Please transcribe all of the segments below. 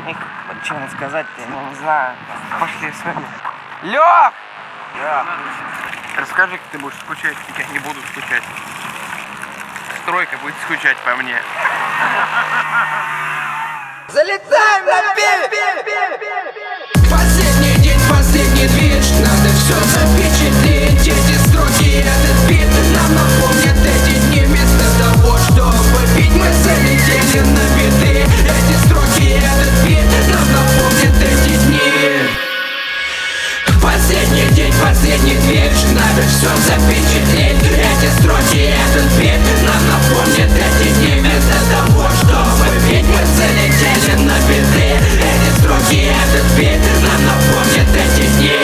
Что ему сказать-то, я не знаю. Пошли с вами. Лёх! Да. Расскажи, как ты будешь скучать, я не буду скучать. Стройка будет скучать по мне. Залетаем на пель! Последний день, последний движ. Надо все запечатлеть. Эти строки, этот бит нам напомнят эти дни. Вместо того, чтобы пить, мы залетели на биты. Эти строки, этот бит нам напомнят эти дни. Последний день, последний движ. Надо все запечатлеть. Эти строки, этот бит нам напомнят эти дни. Вместо того, чтобы пить, мы залетели на биты. Эти строки, этот бит нам напомнят эти дни.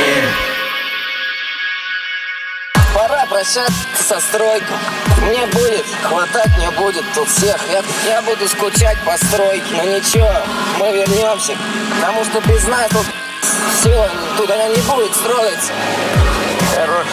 Пора прощаться со стройкой. Мне будет хватать, мне будет тут всех. Я буду скучать по стройке. Но ничего, мы вернемся. Потому что без нас тут все, тут она не будет строиться. Хорош.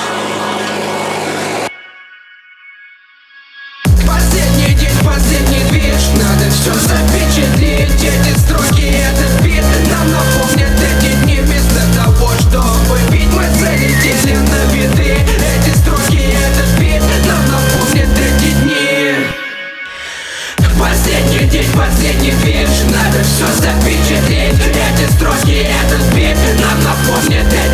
Последний день, последний движ. Надо все запечатлеть. Эти строки, этот бит нам напомнят эти дни. Вместо того, чтобы пить, мы залетели на биты. Эти строки, этот бит нам напомнят эти дни. Последний день, последний движ. Надо все запечатлеть. Эти строки, этот бит нам напомнят эти дни.